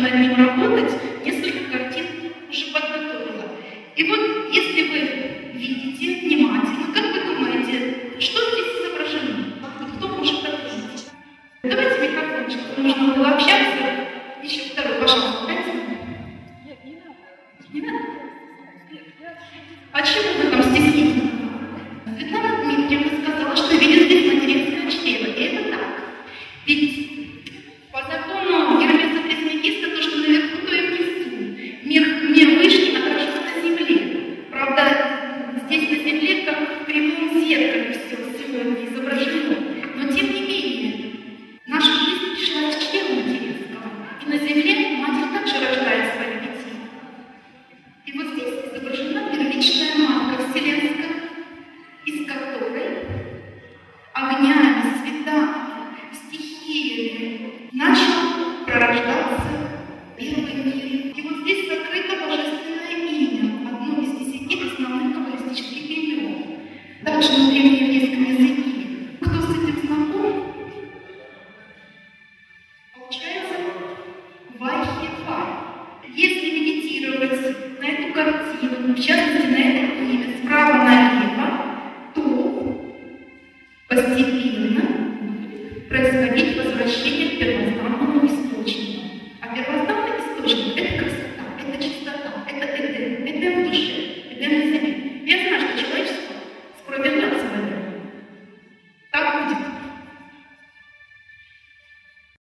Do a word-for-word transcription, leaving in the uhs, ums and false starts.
над ним работать, несколько картин уже подготовила. И вот, если вы видите внимательно, как вы думаете, что здесь изображено? Вот кто может ответить? Давайте микрофончик, нужно было общаться. Еще второй, пожалуйста, дайте. Не надо? А чего вы там стеснительны? Светлана Дмитриевна сказала, что видит здесь материнское чрево. И это так. Ведь по закону Гермеса Трисмегиста то, что наверху, то и внизу. Мир, мир вышний отражен на земле. Правда, здесь на земле как в прямом зеркале все сегодня изображено. Но тем не менее, наша жизнь пришла из чрева материнского. И на земле матерь также рождает своих детей. И вот здесь изображена первичная матка вселенская, из которой огнями, цветами, стихиями начал пророждаться первый мир. И вот здесь закрыто божественное имя, одно из десяти основных каббалистических имен. Также на древнееврейском языке. Кто с этим знаком? Получается Вай-Хе-Фай. Если медитировать на эту картину, в частности на это имя, справа налево, то постепенно происходить возвращение к первозданному источнику. А первозданный источник – это